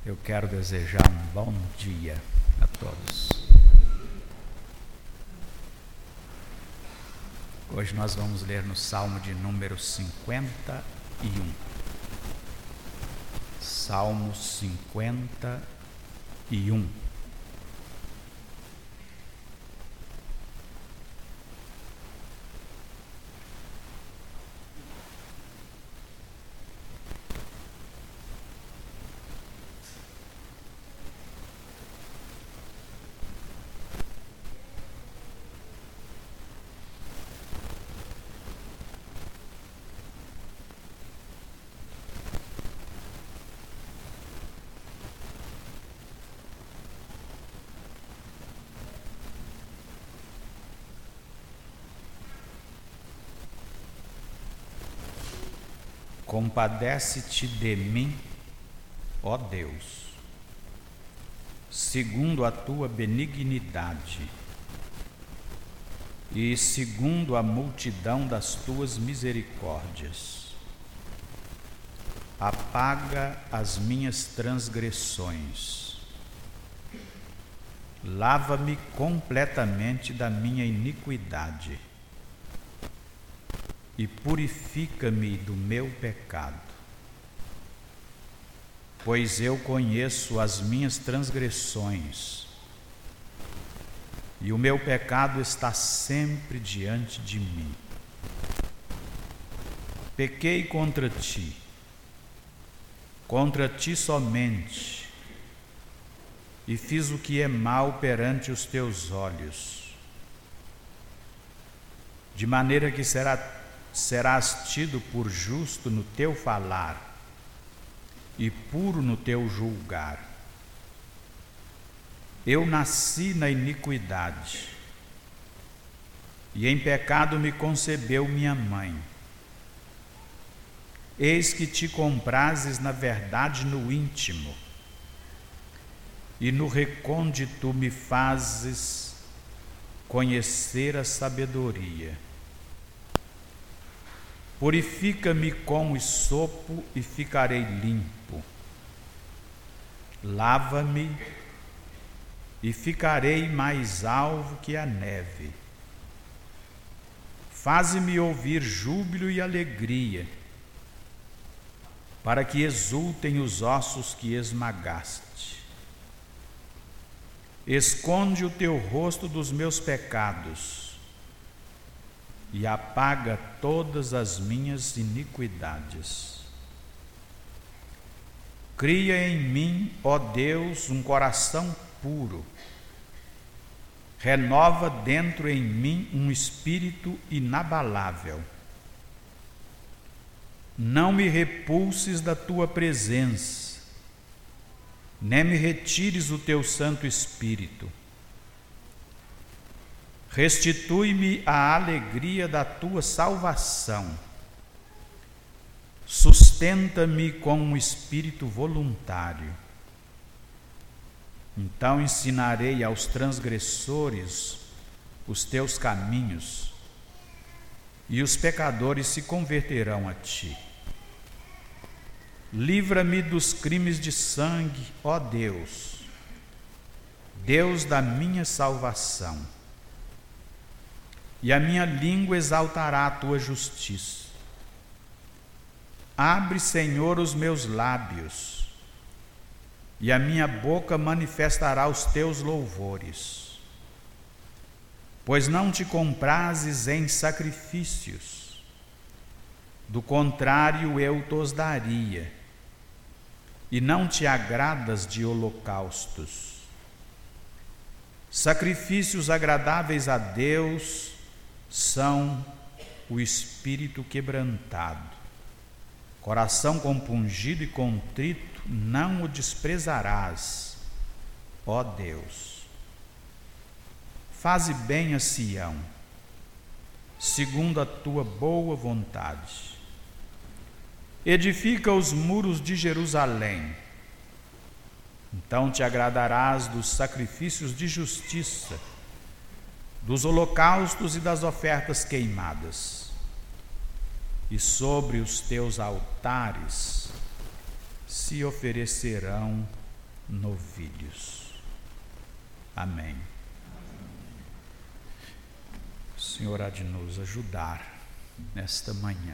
Eu quero desejar um bom dia a todos. Hoje nós vamos ler no Salmo de número 51. Salmo 51. Compadece-te de mim, ó Deus, segundo a tua benignidade e segundo a multidão das tuas misericórdias. Apaga as minhas transgressões, lava-me completamente da minha iniquidade e purifica-me do meu pecado, pois eu conheço as minhas transgressões e o meu pecado está sempre diante de mim. Pequei contra ti somente, e fiz o que é mal perante os teus olhos, de maneira que serás tido por justo no teu falar e puro no teu julgar. Eu nasci na iniquidade, e em pecado me concebeu minha mãe. Eis que te comprases na verdade no íntimo, e no recôndito me fazes conhecer a sabedoria. Purifica-me com hisopo e ficarei limpo. Lava-me e ficarei mais alvo que a neve. Faze-me ouvir júbilo e alegria, para que exultem os ossos que esmagaste. Esconde o teu rosto dos meus pecados e apaga todas as minhas iniquidades. Cria em mim, ó Deus, um coração puro. Renova dentro em mim um espírito inabalável. Não me repulses da tua presença, nem me retires o teu Santo Espírito. Restitui-me a alegria da tua salvação. Sustenta-me com um espírito voluntário. Então ensinarei aos transgressores os teus caminhos, e os pecadores se converterão a ti. Livra-me dos crimes de sangue, ó Deus, Deus da minha salvação. E a minha língua exaltará a tua justiça. Abre, Senhor, os meus lábios, e a minha boca manifestará os teus louvores. Pois não te comprazes em sacrifícios, do contrário eu t'os daria, e não te agradas de holocaustos. Sacrifícios agradáveis a Deus são o espírito quebrantado. Coração compungido e contrito não o desprezarás, ó Deus. Faze bem a Sião, segundo a tua boa vontade. Edifica os muros de Jerusalém. Então te agradarás dos sacrifícios de justiça, dos holocaustos e das ofertas queimadas. E sobre os teus altares se oferecerão novilhos. Amém. O Senhor há de nos ajudar nesta manhã.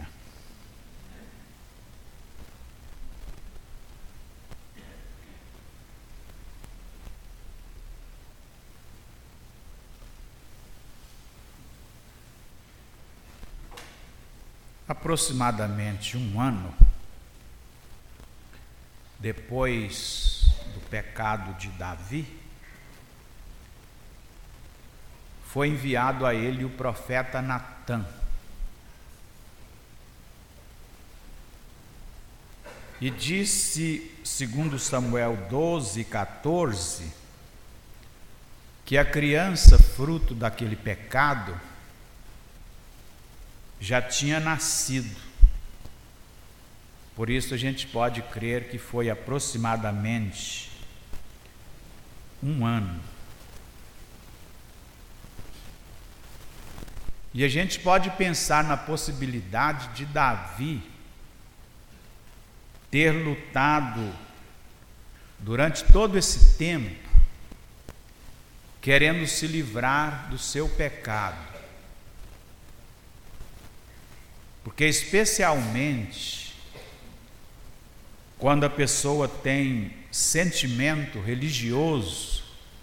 Aproximadamente um ano depois do pecado de Davi, foi enviado a ele o profeta Natã. E disse, segundo Samuel 12:14, que a criança fruto daquele pecado já tinha nascido. Por isso a gente pode crer que foi aproximadamente um ano. E a gente pode pensar na possibilidade de Davi ter lutado durante todo esse tempo, querendo se livrar do seu pecado. Porque especialmente quando a pessoa tem sentimento religioso,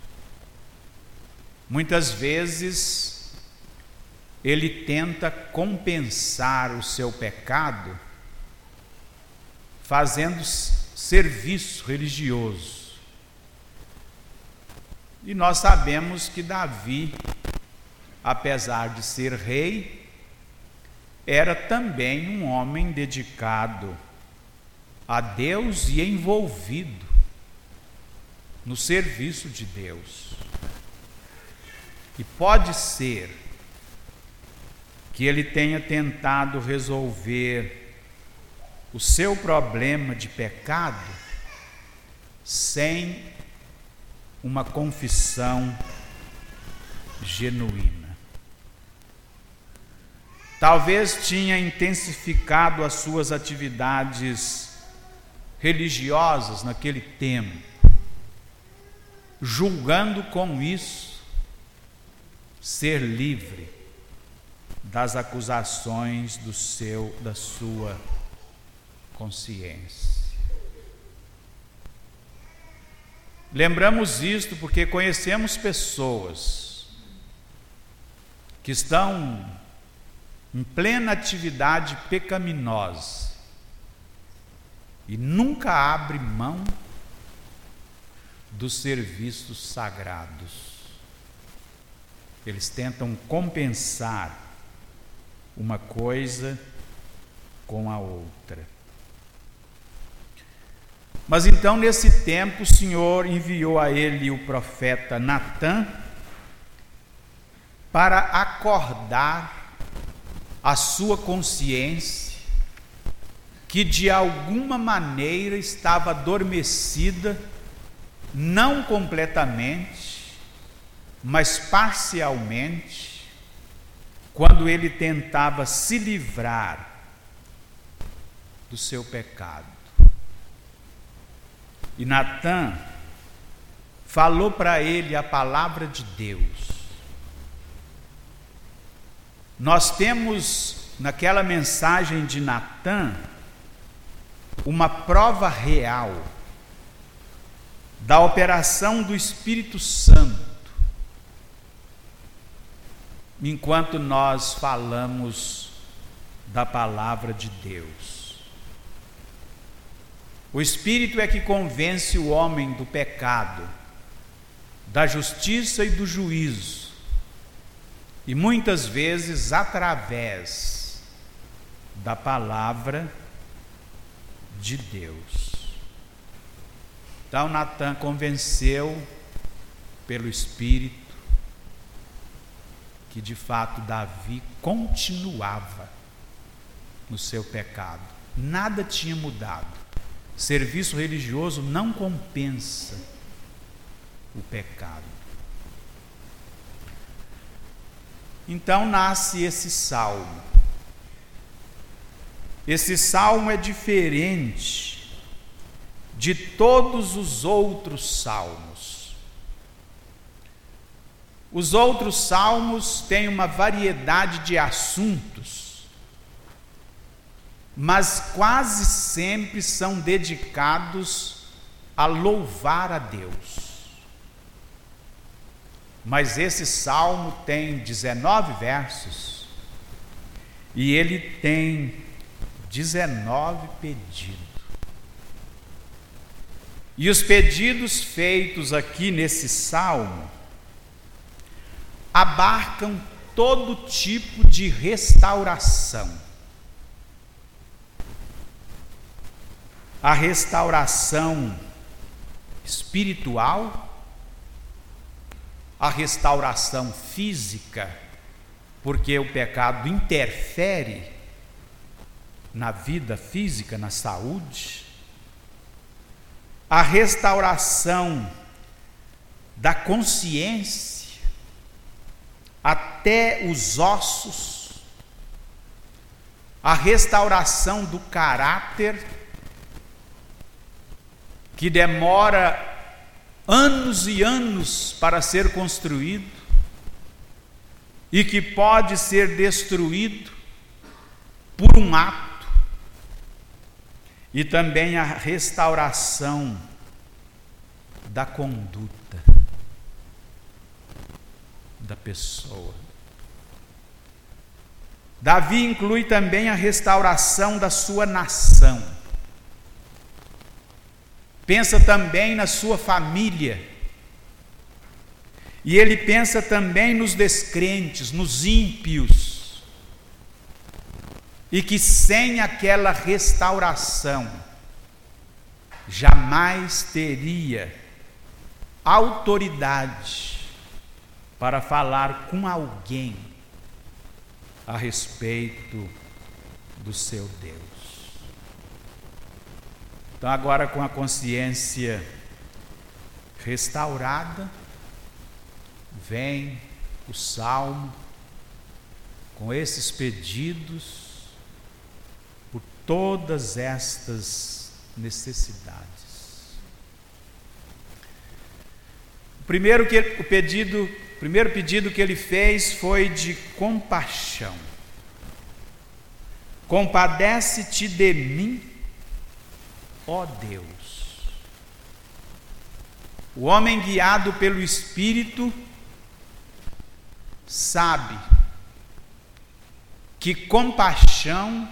muitas vezes ele tenta compensar o seu pecado fazendo serviço religioso. E nós sabemos que Davi, apesar de ser rei, era também um homem dedicado a Deus e envolvido no serviço de Deus. E pode ser que ele tenha tentado resolver o seu problema de pecado sem uma confissão genuína. Talvez tinha intensificado as suas atividades religiosas naquele tempo, julgando com isso ser livre das acusações da sua consciência. Lembramos isto porque conhecemos pessoas que estão em plena atividade pecaminosa e nunca abre mão dos serviços sagrados. Eles tentam compensar uma coisa com a outra. Mas então, nesse tempo, o Senhor enviou a ele o profeta Natã para acordar a sua consciência, que de alguma maneira estava adormecida, não completamente, mas parcialmente, quando ele tentava se livrar do seu pecado. E Natã falou para ele a palavra de Deus. Nós temos naquela mensagem de Natã uma prova real da operação do Espírito Santo, enquanto nós falamos da palavra de Deus. O Espírito é que convence o homem do pecado, da justiça e do juízo, e muitas vezes através da palavra de Deus. Então Natã convenceu pelo Espírito que de fato Davi continuava no seu pecado. Nada tinha mudado. Serviço religioso não compensa o pecado. Então nasce esse salmo. Esse salmo é diferente de todos os outros salmos. Os outros salmos têm uma variedade de assuntos, mas quase sempre são dedicados a louvar a Deus. Mas esse salmo tem 19 versos e ele tem 19 pedidos. E os pedidos feitos aqui nesse salmo abarcam todo tipo de restauração. A restauração espiritual, a restauração física, porque o pecado interfere na vida física, na saúde, a restauração da consciência, até os ossos, a restauração do caráter, que demora anos e anos para ser construído e que pode ser destruído por um ato, e também a restauração da conduta da pessoa. Davi inclui também a restauração da sua nação. Pensa também na sua família. E ele pensa também nos descrentes, nos ímpios. E que sem aquela restauração, jamais teria autoridade para falar com alguém a respeito do seu Deus. Então, agora, com a consciência restaurada, vem o salmo com esses pedidos por todas estas necessidades. O primeiro pedido que ele fez foi de compaixão. Compadece-te de mim, ó Deus. O homem guiado pelo Espírito sabe que compaixão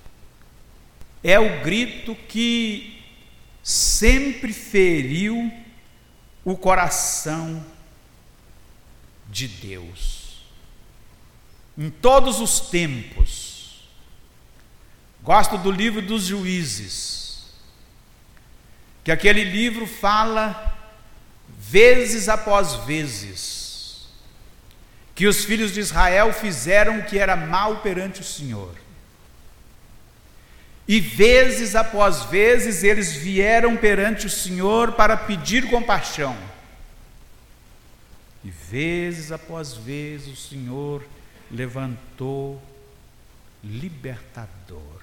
é o grito que sempre feriu o coração de Deus, em todos os tempos. Gosto do livro dos Juízes, que aquele livro fala, vezes após vezes, que os filhos de Israel fizeram o que era mal perante o Senhor. E vezes após vezes eles vieram perante o Senhor para pedir compaixão. E vezes após vezes o Senhor levantou libertador.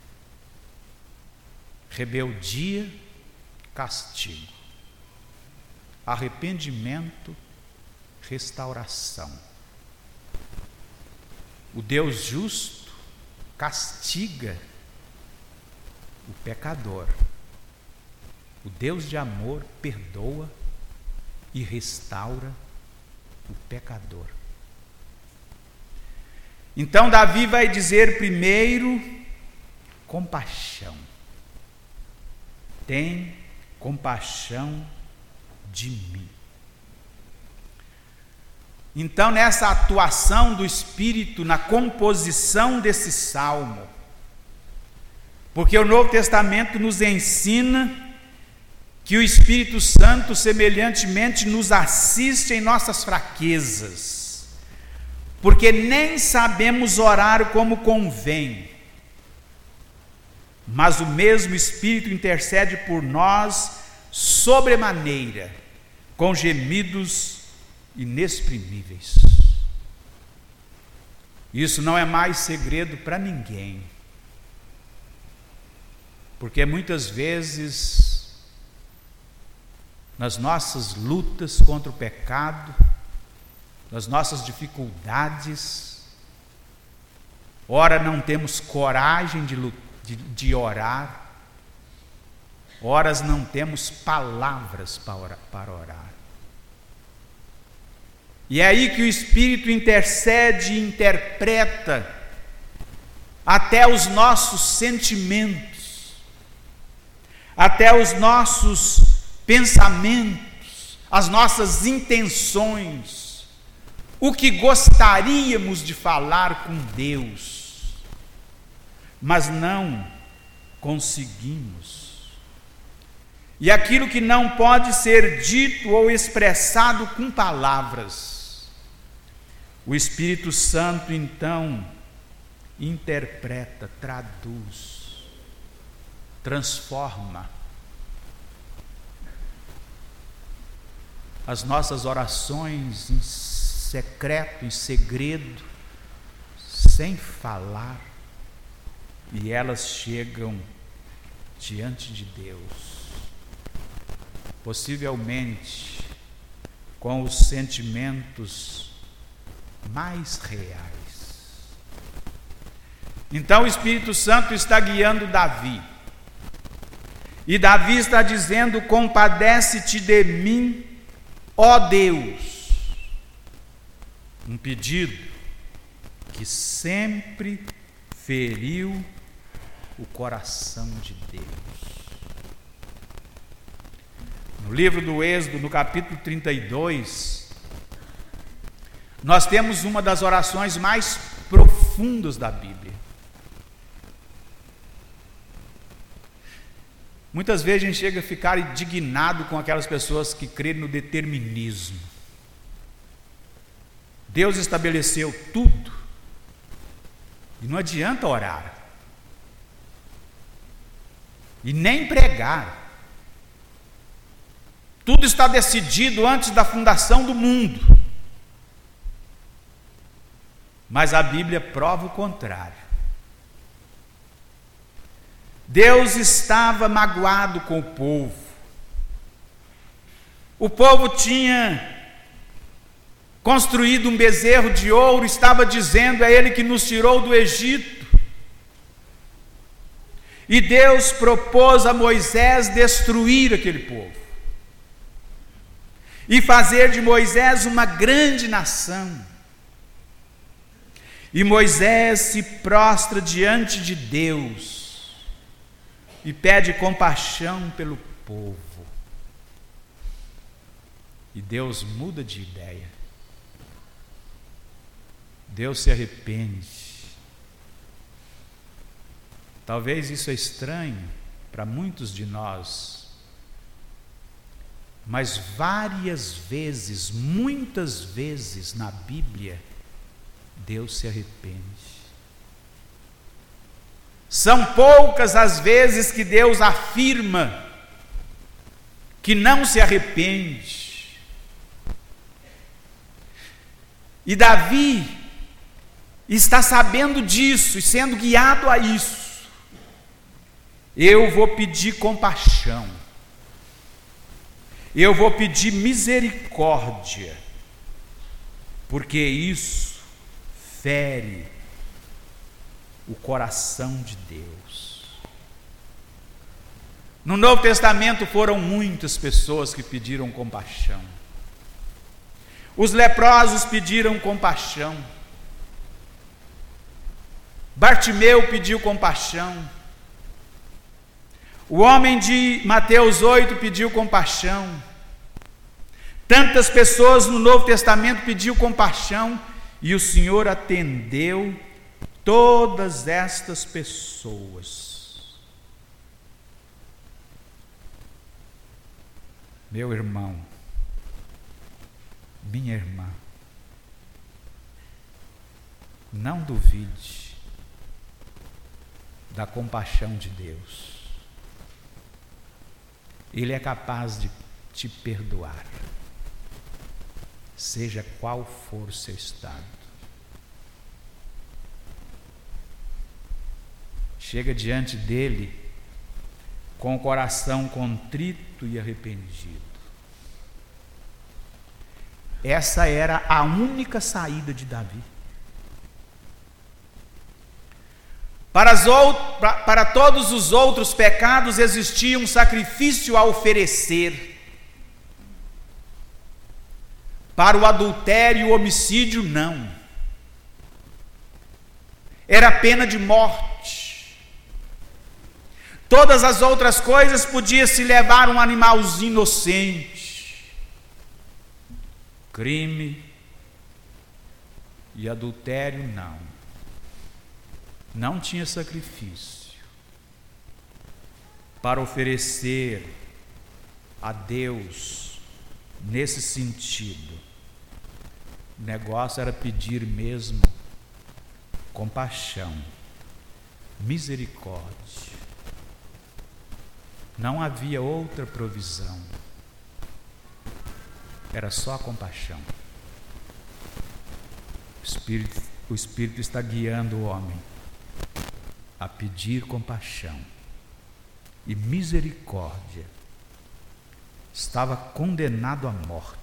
Rebeldia, castigo. Arrependimento, restauração. O Deus justo castiga o pecador. O Deus de amor perdoa e restaura o pecador. Então Davi vai dizer primeiro, compaixão. Tem compaixão de mim. Então, nessa atuação do Espírito na composição desse salmo, porque o Novo Testamento nos ensina que o Espírito Santo semelhantemente nos assiste em nossas fraquezas, porque nem sabemos orar como convém, mas o mesmo Espírito intercede por nós sobremaneira, com gemidos inexprimíveis. Isso não é mais segredo para ninguém, porque muitas vezes nas nossas lutas contra o pecado, nas nossas dificuldades. Ora não temos coragem de orar, ora não temos palavras para orar. E é aí que o Espírito intercede e interpreta até os nossos sentimentos, até os nossos pensamentos, as nossas intenções, o que gostaríamos de falar com Deus, mas não conseguimos. E aquilo que não pode ser dito ou expressado com palavras, o Espírito Santo então interpreta, traduz, transforma as nossas orações em secreto, em segredo, sem falar, e elas chegam diante de Deus, possivelmente com os sentimentos mais reais. Então o Espírito Santo está guiando Davi, e Davi está dizendo: compadece-te de mim, ó Deus. Um pedido que sempre feriu o coração de Deus. No livro do Êxodo, no capítulo 32, nós temos uma das orações mais profundas da Bíblia. Muitas vezes a gente chega a ficar indignado com aquelas pessoas que creem no determinismo. Deus estabeleceu tudo e não adianta orar e nem pregar. Tudo está decidido antes da fundação do mundo. Mas a Bíblia prova o contrário. Deus estava magoado com o povo. O povo tinha construído um bezerro de ouro, estava dizendo: é Ele que nos tirou do Egito. E Deus propôs a Moisés destruir aquele povo e fazer de Moisés uma grande nação. E Moisés se prostra diante de Deus e pede compaixão pelo povo. E Deus muda de ideia. Deus se arrepende. Talvez isso é estranho para muitos de nós, mas várias vezes, muitas vezes na Bíblia, Deus se arrepende. São poucas as vezes que Deus afirma que não se arrepende. E Davi está sabendo disso e sendo guiado a isso. Eu vou pedir compaixão. Eu vou pedir misericórdia, porque isso fere o coração de Deus. No Novo Testamento foram muitas pessoas que pediram compaixão. Os leprosos pediram compaixão. Bartimeu pediu compaixão. O homem de Mateus 8 pediu compaixão. Tantas pessoas no Novo Testamento pediu compaixão, e o Senhor atendeu todas estas pessoas. Meu irmão, minha irmã, não duvide da compaixão de Deus. Ele é capaz de te perdoar, seja qual for o seu estado. Chega diante dele com o coração contrito e arrependido. Essa era a única saída de Davi. Para todos os outros pecados existia um sacrifício a oferecer. Para o adultério e o homicídio, não. Era pena de morte. Todas as outras coisas podia se levar um animalzinho inocente. Crime e adultério, não. Não tinha sacrifício para oferecer a Deus nesse sentido. O negócio era pedir mesmo compaixão, misericórdia. Não havia outra provisão. Era só a compaixão. O Espírito está guiando o homem a pedir compaixão e misericórdia. Estava condenado à morte.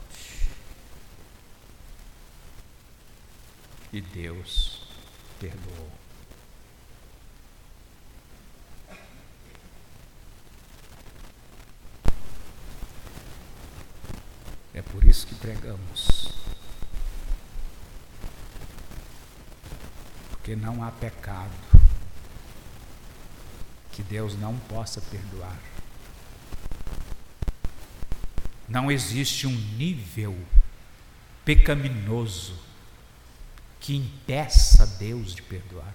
E Deus perdoou. É por isso que pregamos. Porque não há pecado que Deus não possa perdoar. Não existe um nível pecaminoso que impeça Deus de perdoar.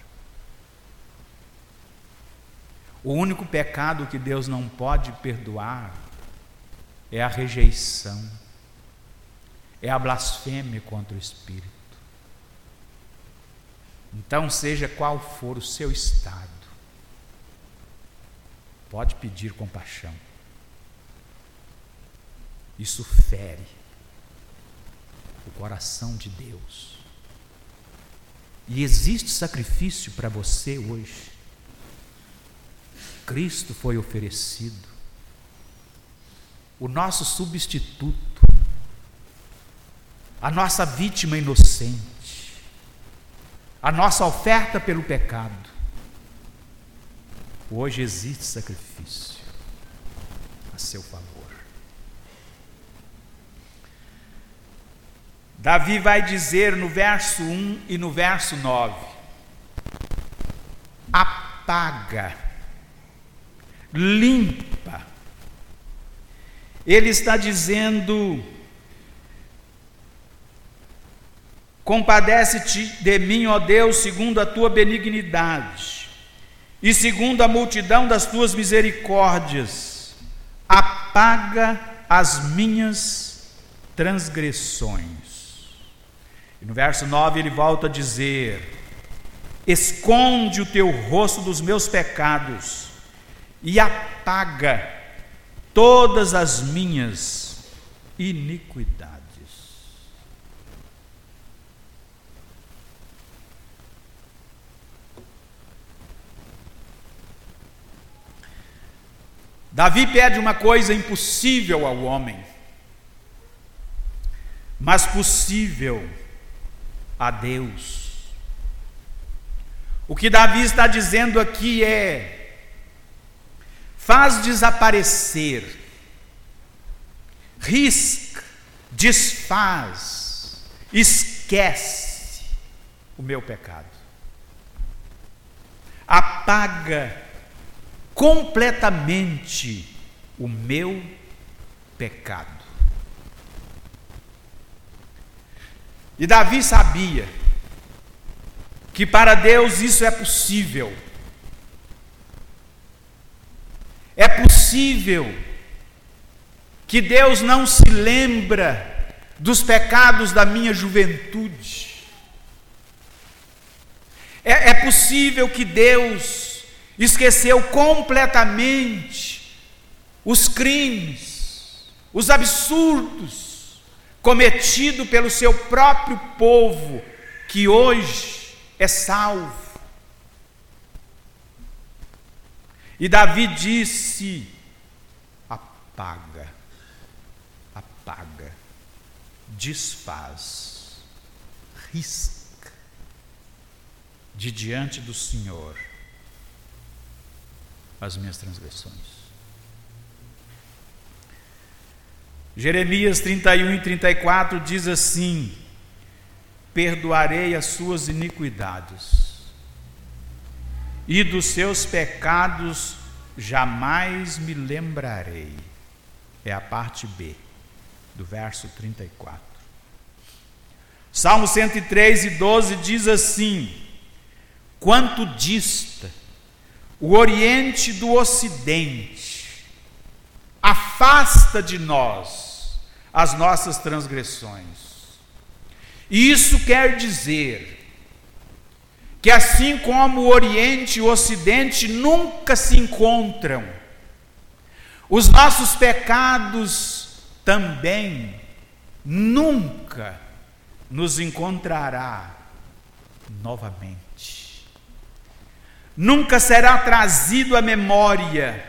O único pecado que Deus não pode perdoar é a rejeição, é a blasfêmia contra o Espírito. Então, seja qual for o seu estado, pode pedir compaixão. Isso fere o coração de Deus. E existe sacrifício para você hoje. Cristo foi oferecido, o nosso substituto, a nossa vítima inocente, a nossa oferta pelo pecado. Hoje existe sacrifício a seu favor. Davi vai dizer no verso 1 e no verso 9: apaga, limpa. Ele está dizendo: compadece-te de mim, ó Deus, segundo a tua benignidade e segundo a multidão das tuas misericórdias, apaga as minhas transgressões. E no verso 9 ele volta a dizer: esconde o teu rosto dos meus pecados e apaga todas as minhas iniquidades. Davi pede uma coisa impossível ao homem, mas possível a Deus. O que Davi está dizendo aqui é: faz desaparecer, risca, desfaz, esquece o meu pecado. Apaga completamente o meu pecado. E Davi sabia que para Deus isso é possível. É possível que Deus não se lembra dos pecados da minha juventude. É possível que Deus esqueceu completamente os crimes, os absurdos cometidos pelo seu próprio povo, que hoje é salvo. E Davi disse: apaga, apaga. desfaz, risca de diante do Senhor as minhas transgressões. Jeremias 31:34 diz assim: perdoarei as suas iniquidades, e dos seus pecados jamais me lembrarei. É a parte B do verso 34. Salmo 103:12 diz assim: quanto dista o Oriente do Ocidente, afasta de nós as nossas transgressões. E isso quer dizer que assim como o Oriente e o Ocidente nunca se encontram, os nossos pecados também nunca nos encontrará novamente. Nunca será trazido à memória.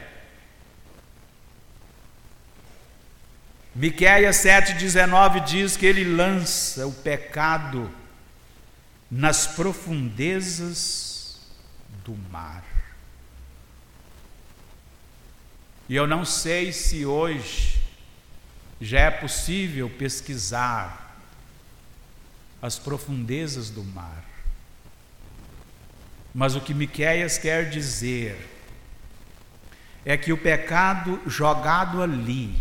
Miqueias 7:19 diz que ele lança o pecado nas profundezas do mar. E eu não sei se hoje já é possível pesquisar as profundezas do mar. Mas o que Miqueias quer dizer é que o pecado jogado ali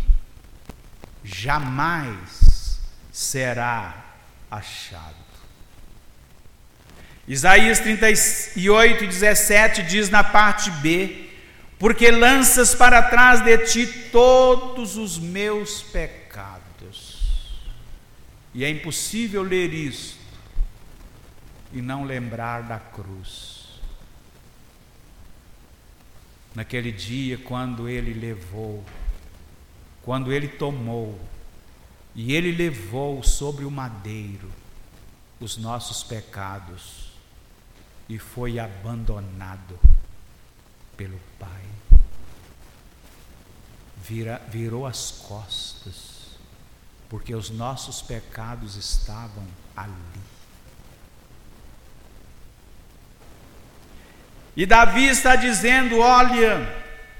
jamais será achado. Isaías 38:17 diz na parte B: porque lanças para trás de ti todos os meus pecados. E é impossível ler isto e não lembrar da cruz. Naquele dia, quando ele levou, quando ele tomou, e ele levou sobre o madeiro os nossos pecados, e foi abandonado pelo Pai. Virou as costas, porque os nossos pecados estavam ali. E Davi está dizendo: olha,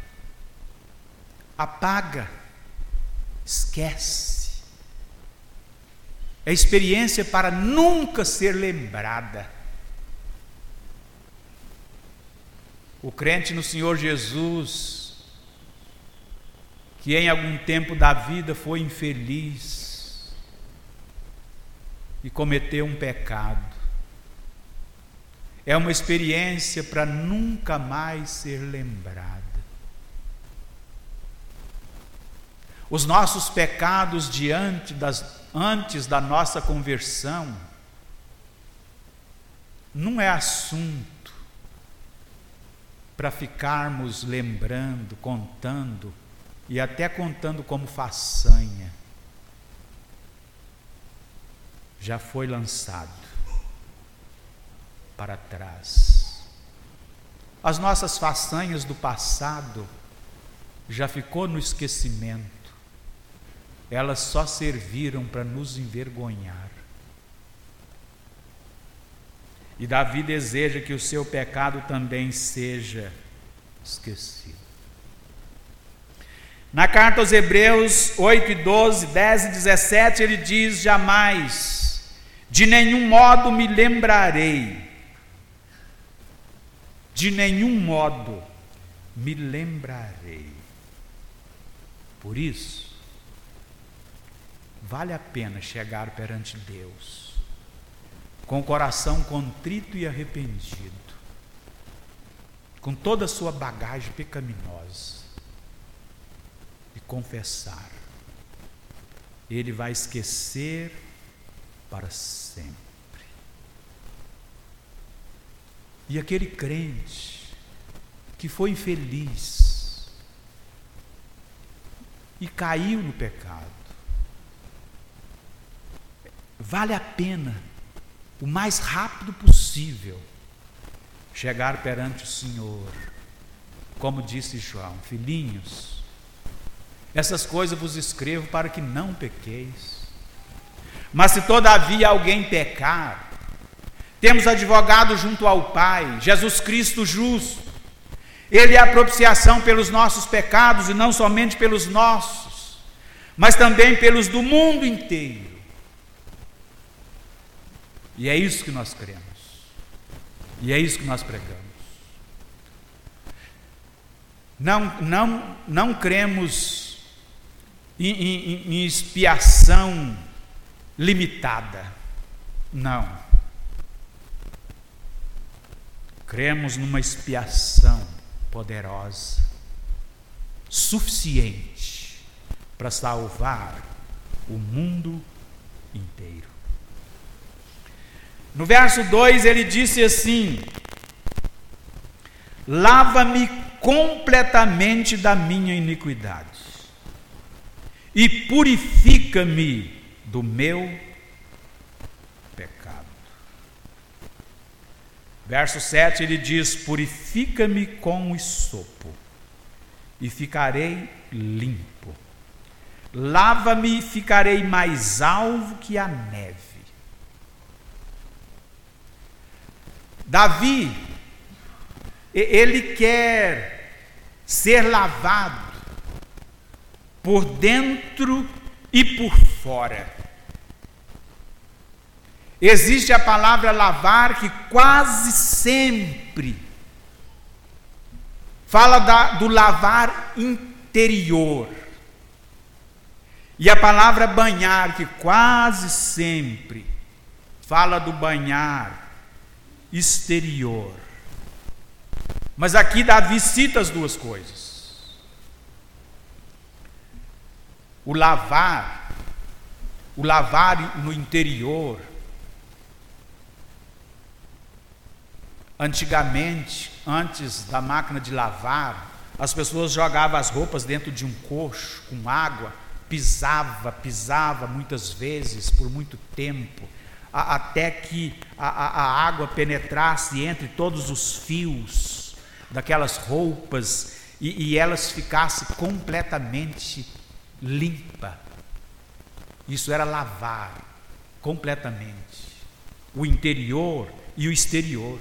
apaga, esquece. É experiência para nunca ser lembrada. O crente no Senhor Jesus, que em algum tempo da vida foi infeliz e cometeu um pecado, é uma experiência para nunca mais ser lembrada. Os nossos pecados antes da nossa conversão não é assunto para ficarmos lembrando, contando, e até contando como façanha. Já foi lançado para trás. As nossas façanhas do passado já ficou no esquecimento. Elas só serviram para nos envergonhar. E Davi deseja que o seu pecado também seja esquecido. Na carta aos Hebreus 8:12, 10 e 17, ele diz: jamais, de nenhum modo me lembrarei, de nenhum modo me lembrarei. Por isso, vale a pena chegar perante Deus com o coração contrito e arrependido, com toda a sua bagagem pecaminosa, e confessar. Ele vai esquecer para sempre. E aquele crente que foi infeliz e caiu no pecado, vale a pena, o mais rápido possível, chegar perante o Senhor, como disse João: filhinhos, essas coisas vos escrevo para que não pequeis. Mas se todavia alguém pecar, temos advogado junto ao Pai, Jesus Cristo justo. Ele é a propiciação pelos nossos pecados, e não somente pelos nossos, mas também pelos do mundo inteiro. E é isso que nós cremos. E é isso que nós pregamos. Não cremos em expiação limitada. Não. Cremos numa expiação poderosa, suficiente para salvar o mundo inteiro. No verso 2 ele disse assim: lava-me completamente da minha iniquidade e purifica-me do meu pecado. Verso 7 ele diz: purifica-me com o hisopo e ficarei limpo. Lava-me e ficarei mais alvo que a neve. Davi, ele quer ser lavado por dentro e por fora. Existe a palavra lavar que quase sempre fala do lavar interior. E a palavra banhar que quase sempre fala do banhar exterior. Mas aqui Davi cita as duas coisas. O lavar no interior. Antigamente, antes da máquina de lavar, as pessoas jogavam as roupas dentro de um cocho com água, pisava muitas vezes por muito tempo, até que a água penetrasse entre todos os fios daquelas roupas e elas ficassem completamente limpas. Isso era lavar completamente o interior e o exterior.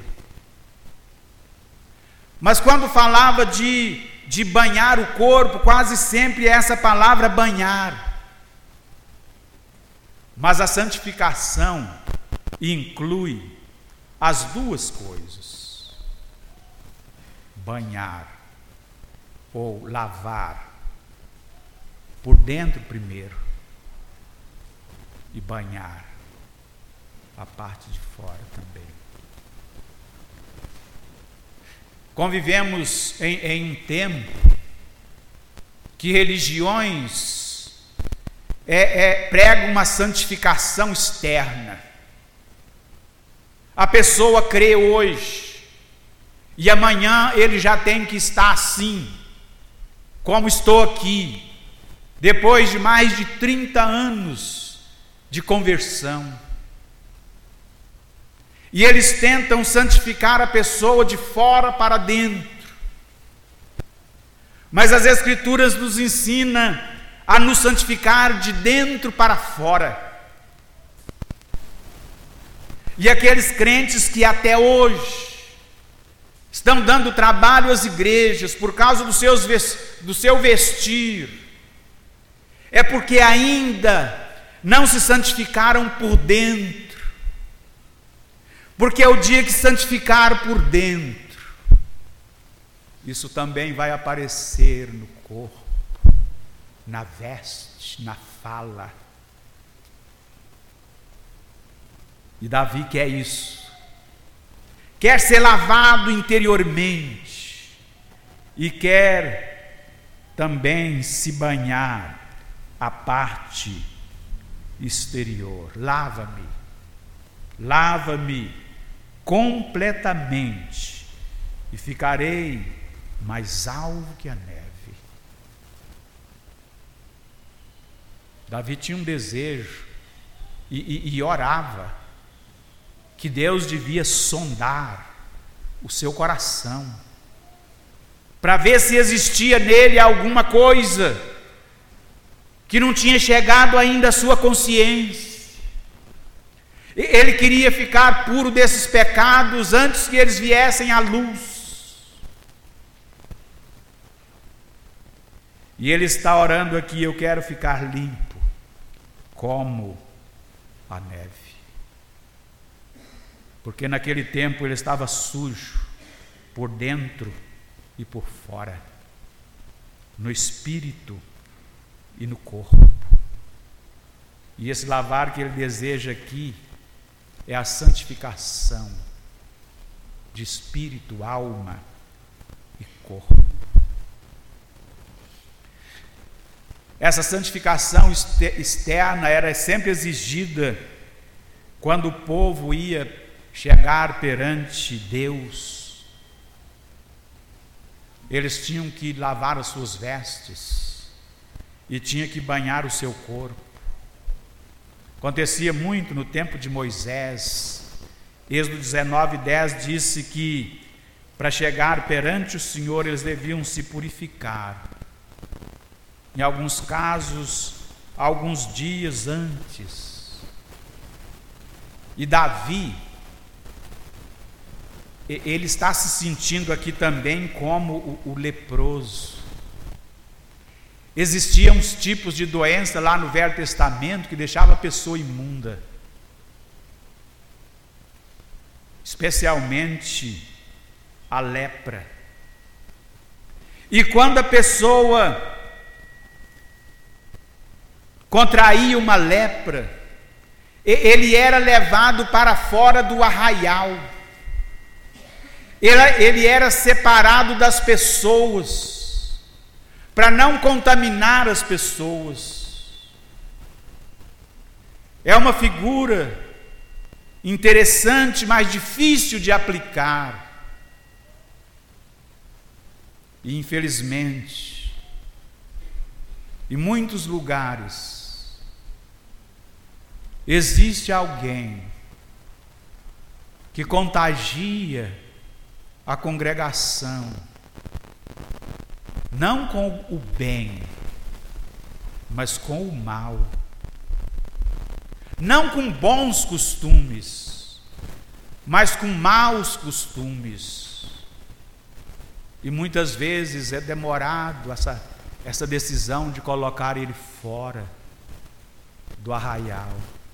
Mas quando falava de banhar o corpo, quase sempre é essa palavra banhar. Mas a santificação inclui as duas coisas: banhar ou lavar por dentro primeiro e banhar a parte de fora também. Convivemos em um tempo que religiões pregam uma santificação externa. A pessoa crê hoje e amanhã ele já tem que estar assim, como estou aqui, depois de mais de 30 anos de conversão. E eles tentam santificar a pessoa de fora para dentro. Mas as Escrituras nos ensinam a nos santificar de dentro para fora. E aqueles crentes que até hoje estão dando trabalho às igrejas por causa do seu vestir, é porque ainda não se santificaram por dentro. Porque é o dia que santificar por dentro, isso também vai aparecer no corpo, na veste, na fala. E Davi quer isso, quer ser lavado interiormente e quer também se banhar a parte exterior. Lava-me completamente e ficarei mais alvo que a neve. Davi tinha um desejo e orava que Deus devia sondar o seu coração para ver se existia nele alguma coisa que não tinha chegado ainda à sua consciência. Ele queria ficar puro desses pecados antes que eles viessem à luz. E ele está orando aqui: eu quero ficar limpo como a neve. Porque naquele tempo ele estava sujo, por dentro e por fora, no espírito e no corpo. E esse lavar que ele deseja aqui é a santificação de espírito, alma e corpo. Essa santificação externa era sempre exigida quando o povo ia chegar perante Deus. Eles tinham que lavar as suas vestes e tinham que banhar o seu corpo. Acontecia muito no tempo de Moisés. Êxodo 19:10 disse que para chegar perante o Senhor eles deviam se purificar. Em alguns casos, alguns dias antes. E Davi, ele está se sentindo aqui também como o leproso. Existiam uns tipos de doença lá no Velho Testamento que deixava a pessoa imunda, especialmente a lepra. E quando a pessoa contraía uma lepra, ele era levado para fora do arraial. Ele era separado das pessoas, para não contaminar as pessoas. É uma figura interessante, mas difícil de aplicar. E infelizmente, em muitos lugares, existe alguém que contagia a congregação, não com o bem, mas com o mal. Não com bons costumes, mas com maus costumes. E muitas vezes é demorado essa decisão de colocar ele fora do arraial,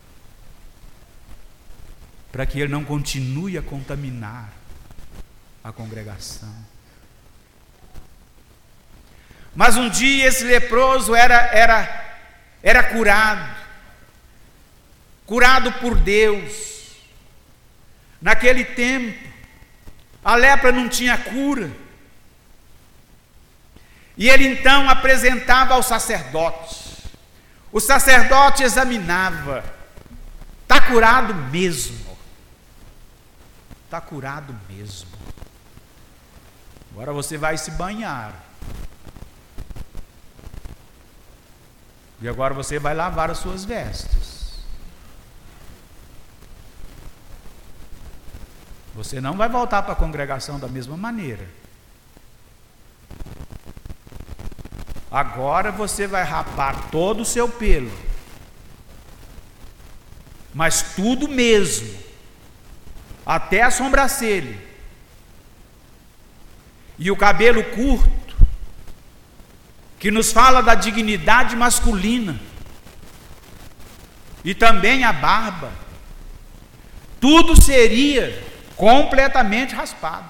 para que ele não continue a contaminar a congregação. Mas um dia esse leproso era curado por Deus. Naquele tempo, a lepra não tinha cura. E ele então apresentava ao sacerdote. O sacerdote examinava: está curado mesmo. Está curado mesmo. Agora você vai se banhar. E agora você vai lavar as suas vestes. Você não vai voltar para a congregação da mesma maneira. Agora você vai rapar todo o seu pelo. Mas tudo mesmo. Até a sobrancelha. E o cabelo curto, que nos fala da dignidade masculina, e também a barba, tudo seria completamente raspado.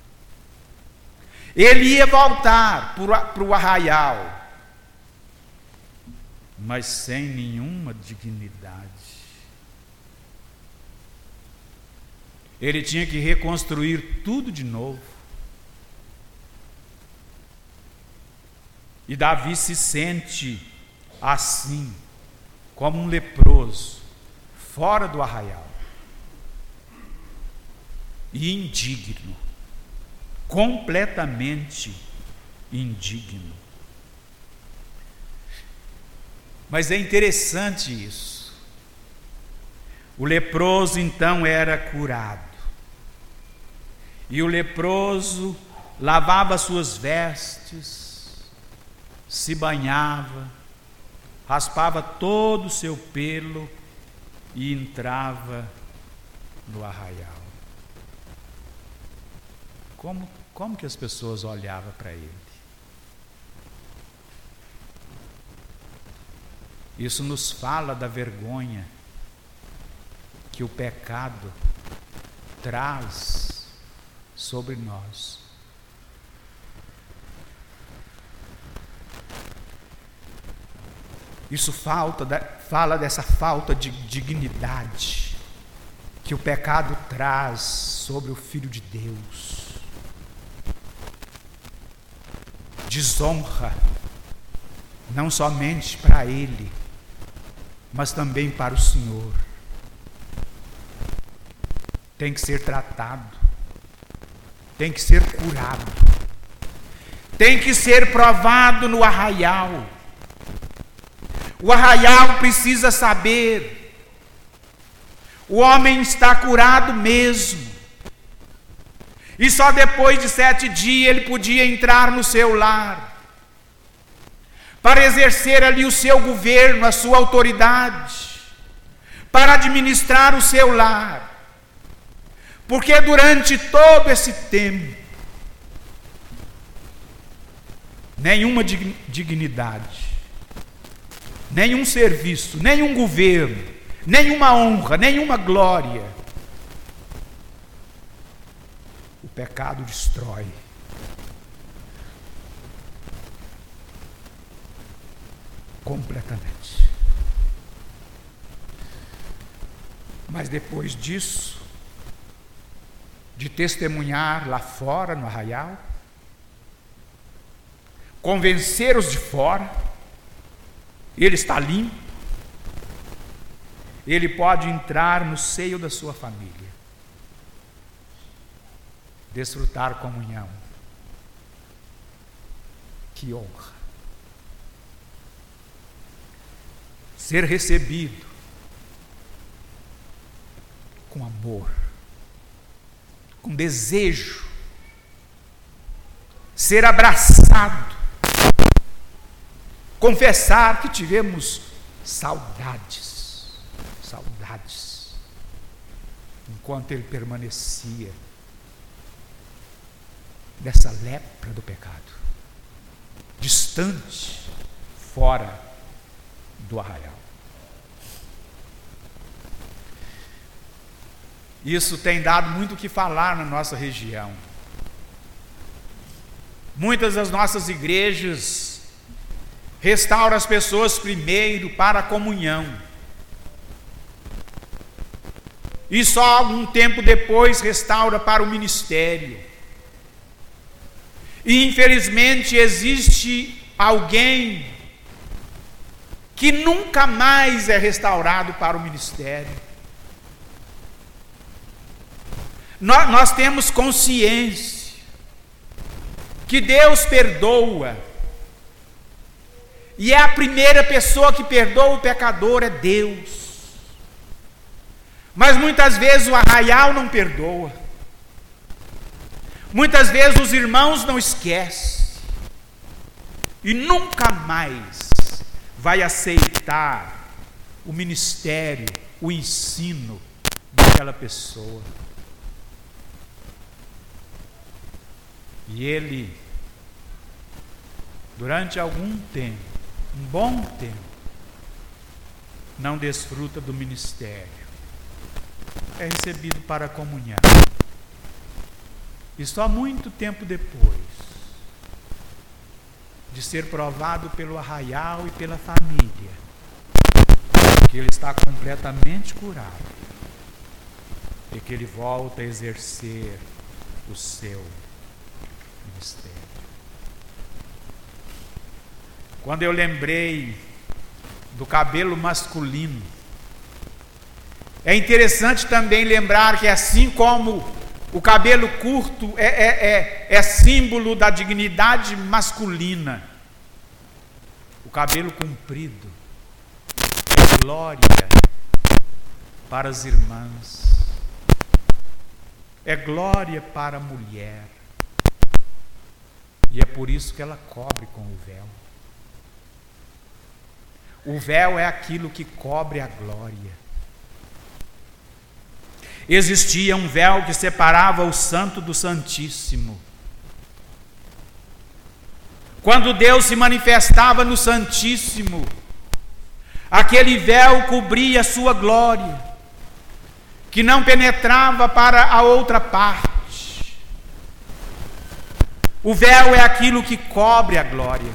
Ele ia voltar para o arraial, mas sem nenhuma dignidade. Ele tinha que reconstruir tudo de novo. E Davi se sente assim, como um leproso, fora do arraial, e indigno, completamente indigno. Mas é interessante isso. O leproso então era curado, e o leproso lavava suas vestes, se banhava, raspava todo o seu pelo e entrava no arraial. Como que as pessoas olhavam para ele? Isso nos fala da vergonha que o pecado traz sobre nós. Isso fala dessa falta de dignidade que o pecado traz sobre o Filho de Deus. Desonra, não somente para Ele, mas também para o Senhor. Tem que ser tratado, tem que ser curado, tem que ser provado no arraial. O arraial precisa saber: o homem está curado mesmo. E só depois de 7 dias ele podia entrar no seu lar, para exercer ali o seu governo, a sua autoridade, para administrar o seu lar. Porque durante todo esse tempo, nenhuma dignidade, nenhum serviço, nenhum governo, nenhuma honra, nenhuma glória, o pecado destrói. Completamente. Mas depois disso, de testemunhar lá fora no arraial, convencer os de fora, ele está limpo, ele pode entrar no seio da sua família, desfrutar comunhão. Que honra! Ser recebido com amor, com desejo, ser abraçado, confessar que tivemos saudades, enquanto ele permanecia dessa lepra do pecado, distante, fora do arraial. Isso tem dado muito o que falar na nossa região. Muitas das nossas igrejas restauram as pessoas primeiro para a comunhão, e só algum tempo depois restaura para o ministério. E infelizmente existe alguém que nunca mais é restaurado para o ministério. Nós temos consciência que Deus perdoa, e é a primeira pessoa que perdoa o pecador é Deus. Mas muitas vezes o arraial não perdoa, muitas vezes os irmãos não esquecem, e nunca mais vai aceitar o ministério, o ensino daquela pessoa. E ele, durante algum tempo, um bom tempo, não desfruta do ministério, é recebido para a comunhão. E só muito tempo depois de ser provado pelo arraial e pela família, que ele está completamente curado, e que ele volta a exercer o seu ministério. Quando eu lembrei do cabelo masculino, é interessante também lembrar que, assim como o cabelo curto é símbolo da dignidade masculina, o cabelo comprido é glória para as irmãs, é glória para a mulher. E é por isso que ela cobre com o véu. O véu é aquilo que cobre a glória. existia um véu que separava o Santo do Santíssimo. Quando Deus se manifestava no Santíssimo, aquele véu cobria a sua glória, que não penetrava para a outra parte. O véu é aquilo que cobre a glória.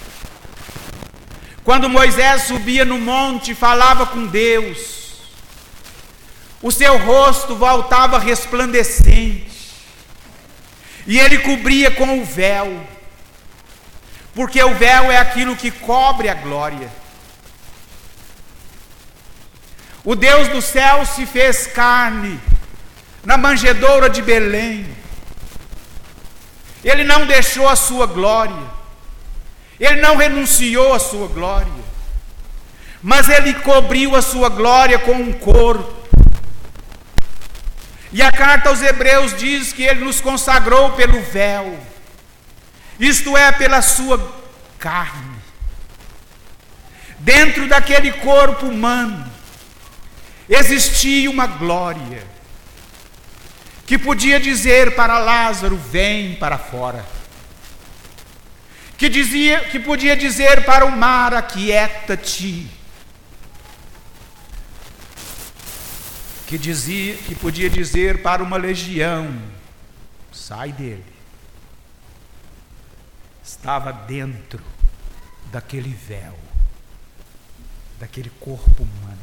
Quando Moisés subia no monte e falava com Deus, o seu rosto voltava resplandecente, e ele cobria com o véu, porque o véu é aquilo que cobre a glória. O Deus do céu se fez carne na manjedoura de Belém. Ele não deixou a sua glória, ele não renunciou à sua glória, mas ele cobriu a sua glória com um corpo. E a carta aos Hebreus diz que ele nos consagrou pelo véu, isto é, pela sua carne. Dentro daquele corpo humano existia uma glória que podia dizer para Lázaro: vem para fora. Que podia dizer para o mar: aquieta-te. Que podia dizer para uma legião: sai dele. Estava dentro daquele véu, daquele corpo humano.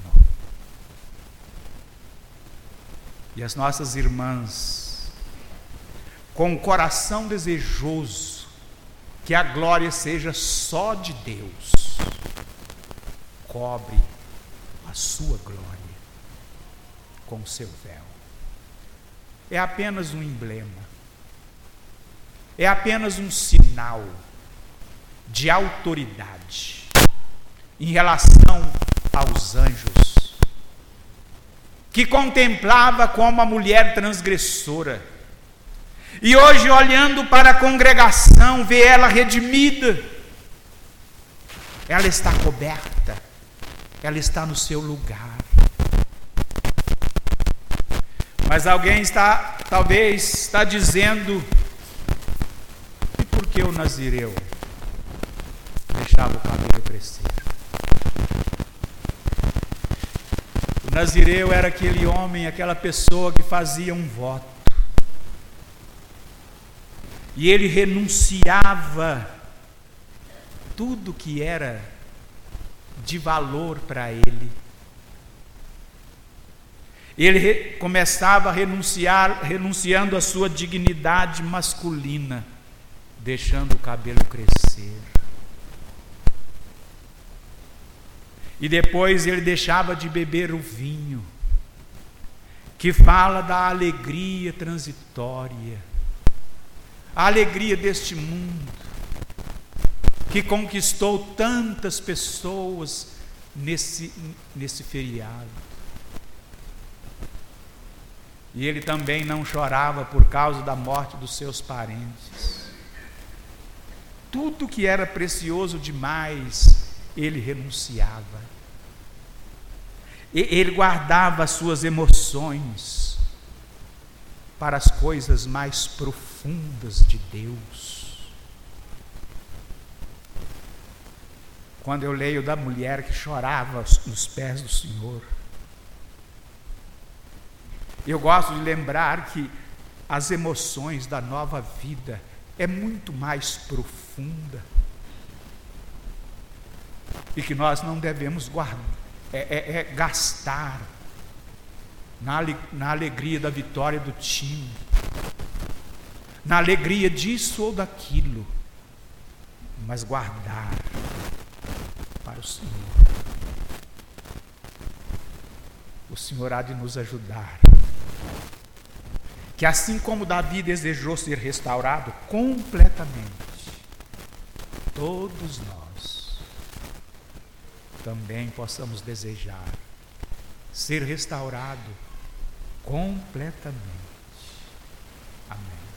E as nossas irmãs, com o coração desejoso que a glória seja só de Deus, cobre a sua glória com o seu véu. É apenas um emblema, é apenas um sinal de autoridade em relação aos anjos, que contemplava como a mulher transgressora, e hoje, olhando para a congregação, vê ela redimida. Ela está coberta, ela está no seu lugar. Mas alguém talvez está dizendo: e por que o nazireu deixava o cabelo crescer? O nazireu era aquele homem, aquela pessoa que fazia um voto, e ele renunciava tudo que era de valor para ele. Ele começava a renunciando a sua dignidade masculina, deixando o cabelo crescer. E depois ele deixava de beber o vinho, que fala da alegria transitória, a alegria deste mundo, que conquistou tantas pessoas nesse feriado. E ele também não chorava por causa da morte dos seus parentes. Tudo que era precioso demais, ele renunciava. Ele guardava as suas emoções para as coisas mais profundas de Deus. Quando eu leio da mulher que chorava nos pés do Senhor, eu gosto de lembrar que as emoções da nova vida é muito mais profunda, e que nós não devemos gastar na alegria da vitória do time, na alegria disso ou daquilo, mas guardar para o Senhor. O Senhor há de nos ajudar, que assim como Davi desejou ser restaurado completamente, todos nós também possamos desejar ser restaurado completamente. Amém.